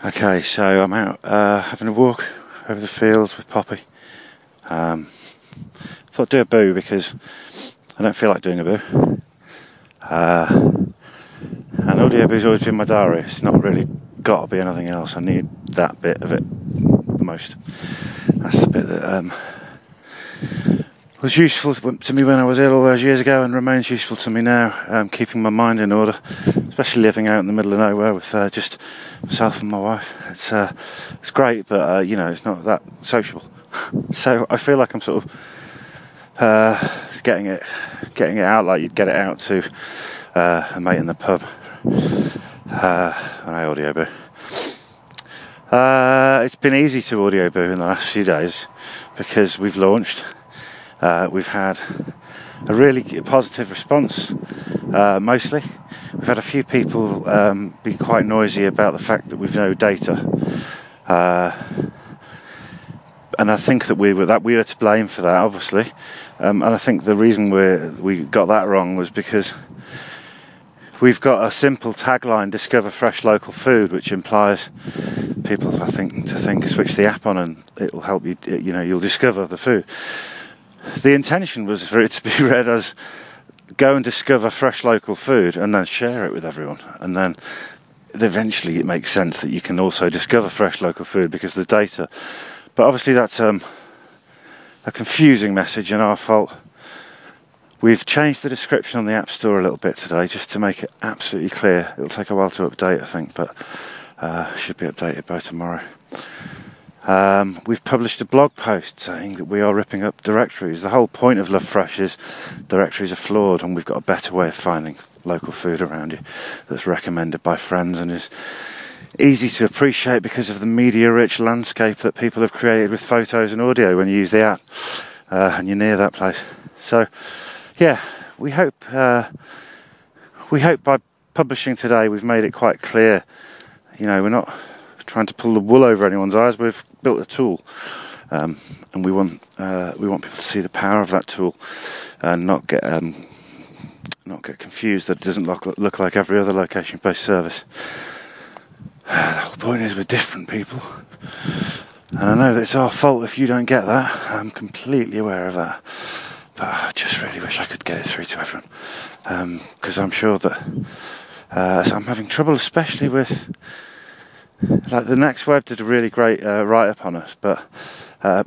Okay, so I'm out having a walk over the fields with Poppy. Thought I'd do a boo because I don't feel like doing a boo. And audio boo's always been my diary. It's not really got to be anything else. I need that bit of it the most. That's the bit that was useful to me when I was ill all those years ago and remains useful to me now, keeping my mind in order, especially living out in the middle of nowhere with just myself and my wife. It's great, but it's not that sociable. So I feel like I'm sort of getting it out like you'd get it out to a mate in the pub on audio boo. It's been easy to audio boo in the last few days because we've launched. We've had a really positive response, mostly. We've had a few people be quite noisy about the fact that we've no data. And I think that we were to blame for that, obviously. And I think the reason we got that wrong was because we've got a simple tagline, discover fresh local food, which implies people, I think, to switch the app on and it'll help you, you'll discover the food. The intention was for it to be read as go and discover fresh local food and then share it with everyone. And then eventually it makes sense that you can also discover fresh local food because the data. But obviously that's a confusing message and our fault. We've changed the description on the App Store a little bit today just to make it absolutely clear. It'll take a while to update, I think, but should be updated by tomorrow. We've published a blog post saying that we are ripping up directories. The whole point of Love Fresh is directories are flawed and we've got a better way of finding local food around you that's recommended by friends and is easy to appreciate because of the media-rich landscape that people have created with photos and audio when you use the app and you're near that place. So, yeah, we hope by publishing today we've made it quite clear. We're not trying to pull the wool over anyone's eyes. We've built a tool, and we want people to see the power of that tool and not get confused that it doesn't look like every other location-based service. The whole point is we're different people, and I know that it's our fault if you don't get that. I'm completely aware of that, but I just really wish I could get it through to everyone, because I'm sure that I'm having trouble, especially with. Like the Next Web did a really great write-up on us, we had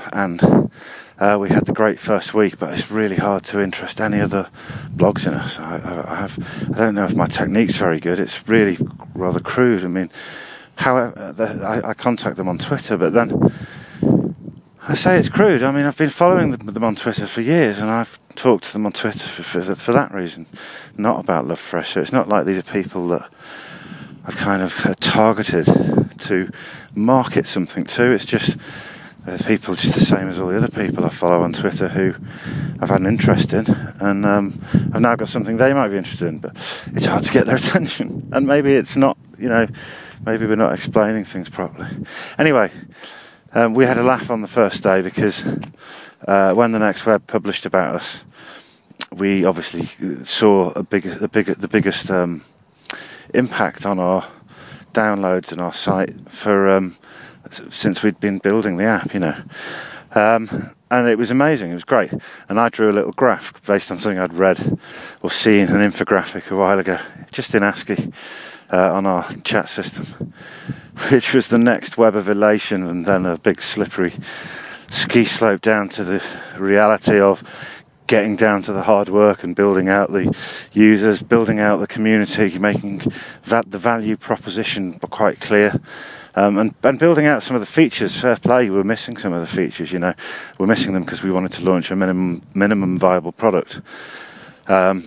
the great first week, but it's really hard to interest any other blogs in us. I don't know if my technique's very good. It's really rather crude. I mean, however, I contact them on Twitter, but then I say it's crude. I mean, I've been following them on Twitter for years, and I've talked to them on Twitter for that reason, not about Love Fresh. So it's not like these are people that I've kind of targeted to market something to. It's just people just the same as all the other people I follow on Twitter who I've had an interest in, and I've now got something they might be interested in, but it's hard to get their attention, and maybe it's not, maybe we're not explaining things properly. Anyway, we had a laugh on the first day because when the Next Web published about us, we obviously saw the biggest impact on our downloads and our site for since we'd been building the app, and it was amazing. It was great, and I drew a little graph based on something I'd read or seen, an infographic a while ago, just in ASCII on our chat system, which was the Next Web of elation, and then a big slippery ski slope down to the reality of getting down to the hard work and building out the users, building out the community, making the value proposition quite clear, and building out some of the features. Fair play, we're missing some of the features, We're missing them because we wanted to launch a minimum viable product. We're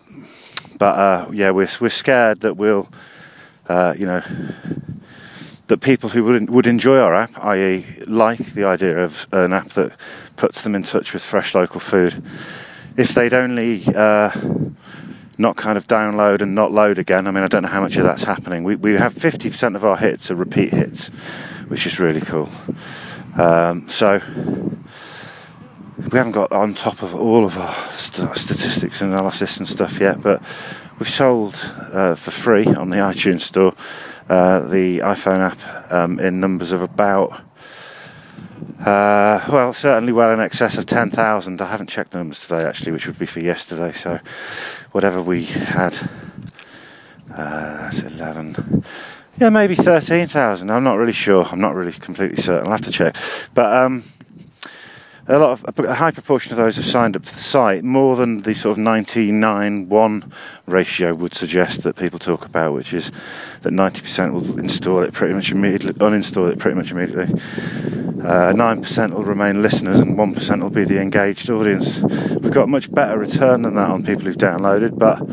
scared that we'll, that people who would enjoy our app, i.e. like the idea of an app that puts them in touch with fresh local food, if they'd only not kind of download and not load again. I mean, I don't know how much of that's happening. We have 50% of our hits are repeat hits, which is really cool. So we haven't got on top of all of our statistics and analysis and stuff yet, but we've sold for free on the iTunes store the iPhone app in numbers of about, well, certainly well in excess of 10,000. I haven't checked the numbers today, actually, which would be for yesterday. So whatever we had, that's 11. Yeah, maybe 13,000. I'm not really sure. I'm not really completely certain. I'll have to check. But a high proportion of those have signed up to the site, more than the sort of 99:1 ratio would suggest that people talk about, which is that 90% will install it pretty much immediately, uninstall it pretty much immediately. 9% will remain listeners, and 1% will be the engaged audience. We've got a much better return than that on people who've downloaded, but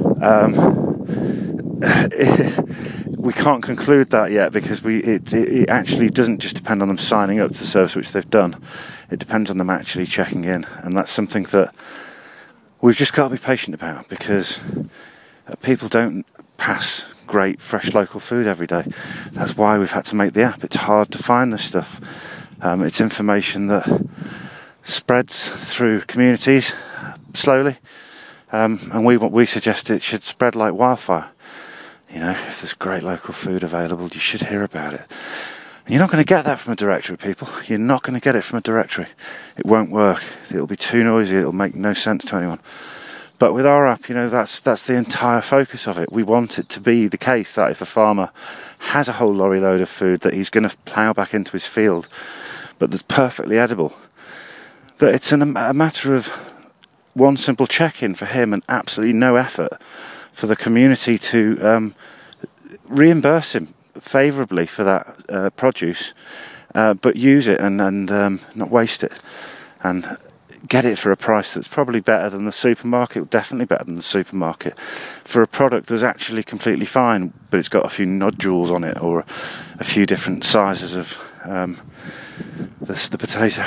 we can't conclude that yet, because it actually doesn't just depend on them signing up to the service, which they've done. It depends on them actually checking in, and that's something that we've just got to be patient about, because people don't pass great fresh local food every day. That's why we've had to make the app. It's hard to find this stuff. It's information that spreads through communities slowly, and we suggest it should spread like wildfire. You know, if there's great local food available, you should hear about it. And you're not going to get that from a directory, people. You're not going to get it from a directory. It won't work. It'll be too noisy. It'll make no sense to anyone. But with our app, you know, that's the entire focus of it. We want it to be the case that if a farmer has a whole lorry load of food that he's going to plough back into his field, but that's perfectly edible, that it's a matter of one simple check-in for him and absolutely no effort for the community to reimburse him favourably for that produce, but use it and not waste it, and get it for a price that's probably better than the supermarket, definitely better than the supermarket, for a product that's actually completely fine, but it's got a few nodules on it, or a few different sizes of the potato.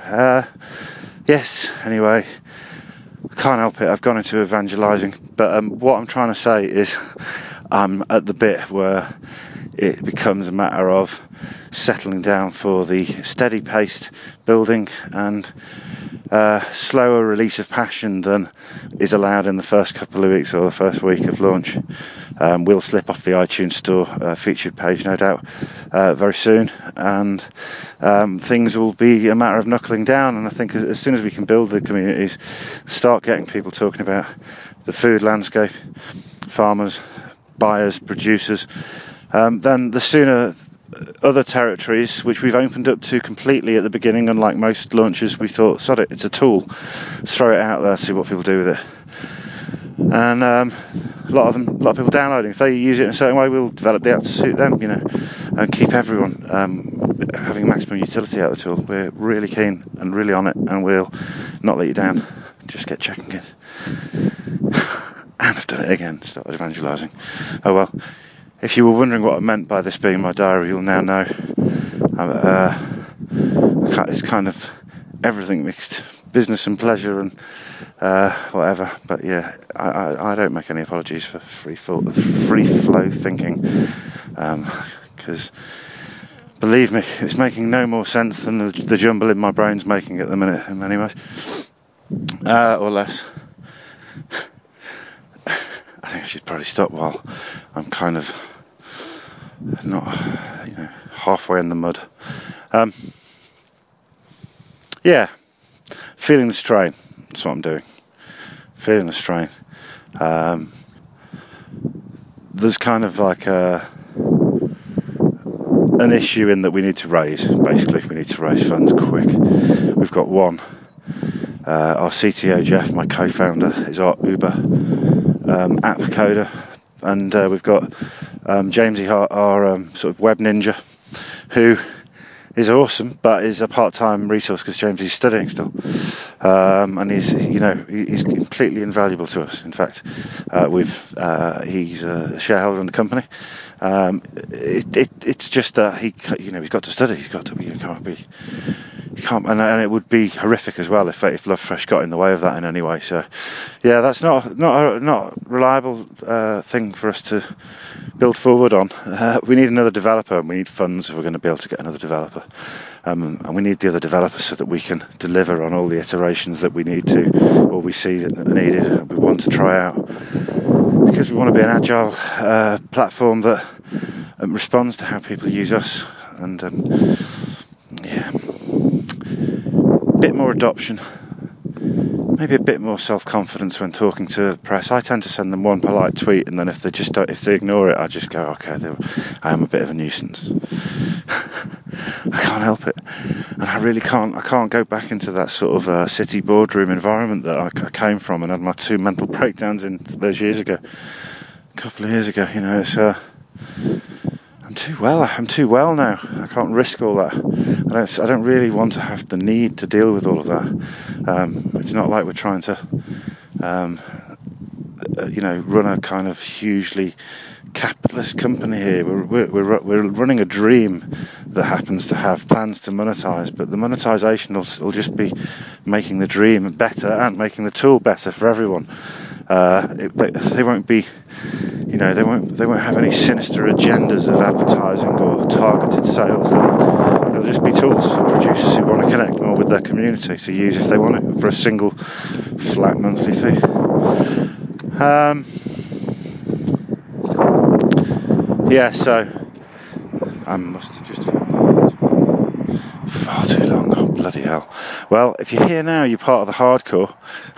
Yes, anyway, I can't help it. I've gone into evangelising, but what I'm trying to say is I'm at the bit where it becomes a matter of settling down for the steady-paced building and slower release of passion than is allowed in the first couple of weeks or the first week of launch. We'll slip off the iTunes Store featured page, no doubt, very soon, and things will be a matter of knuckling down. And I think as soon as we can build the communities, start getting people talking about the food landscape, farmers, buyers, producers, then the sooner other territories, which we've opened up to completely at the beginning, unlike most launches, we thought, sod it, it's a tool, throw it out there, see what people do with it. And a lot of people downloading. If they use it in a certain way, we'll develop the app to suit them, you know, and keep everyone having maximum utility out of the tool. We're really keen and really on it, and we'll not let you down. Just get checking in. And I've done it again, started evangelising. Oh well. If you were wondering what I meant by this being my diary, you'll now know. It's kind of everything mixed, business and pleasure and whatever. But yeah, I don't make any apologies for free flow thinking, because believe me, it's making no more sense than the jumble in my brain's making at the minute in many ways, or less. I think I should probably stop while I'm kind of not, you know, halfway in the mud. Yeah, feeling the strain. That's what I'm doing. Feeling the strain. There's kind of like an issue in that we need to raise. Basically, we need to raise funds quick. We've got one. Our CTO Jeff, my co-founder, is our Uber app coder, and we've got Jamesy, our sort of web ninja, who is awesome, but is a part-time resource because Jamesy's studying still, and he's completely invaluable to us. In fact, he's a shareholder in the company. It's just that he's got to study. He's got to be. And it would be horrific as well if Lovefresh got in the way of that in any way. So, yeah, that's not a reliable thing for us to build forward on. We need another developer, and we need funds if we're going to be able to get another developer. And we need the other developer so that we can deliver on all the iterations that we need to, or we see that are needed, and we want to try out. Because we want to be an agile platform that responds to how people use us, and yeah, a bit more adoption, maybe a bit more self-confidence when talking to the press. I tend to send them one polite tweet, and then if they ignore it, I just go, okay, I am a bit of a nuisance. I can't help it, and I really can't. I can't go back into that sort of city boardroom environment that I came from and had my 2 mental breakdowns in those years ago. A couple of years ago, it's. I'm too well now. I can't risk all that. I don't really want to have the need to deal with all of that. It's not like we're trying to, run a kind of hugely capitalist company here. We're running a dream that happens to have plans to monetize, but the monetization will just be making the dream better and making the tool better for everyone. They won't be, they won't have any sinister agendas of advertising or targeted sales. They'll just be tools for producers who want to connect more with their community to use if they want it for a single flat monthly fee. So I must have just far too long. Oh, bloody hell. Well, if you're here now, you're part of the hardcore.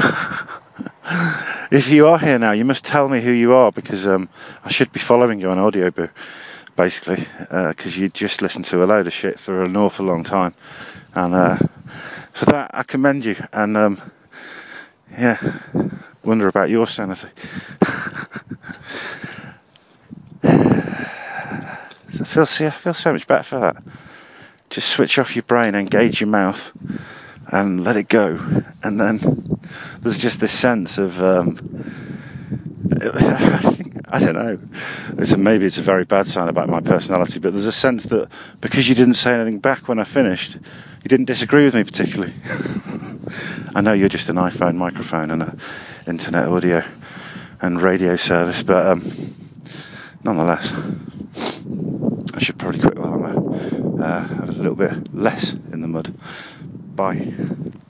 If you are here now, you must tell me who you are, because I should be following you on Audioboo, basically, because you just listened to a load of shit for an awful long time, and for that I commend you, and wonder about your sanity. I feel so much better for that. Just switch off your brain, engage your mouth, and let it go. And then there's just this sense of, I don't know, maybe it's a very bad sign about my personality, but there's a sense that because you didn't say anything back when I finished, you didn't disagree with me particularly. I know you're just an iPhone microphone and an internet audio and radio service, but nonetheless, I should probably quit while I'm a little bit less in the mud. Bye.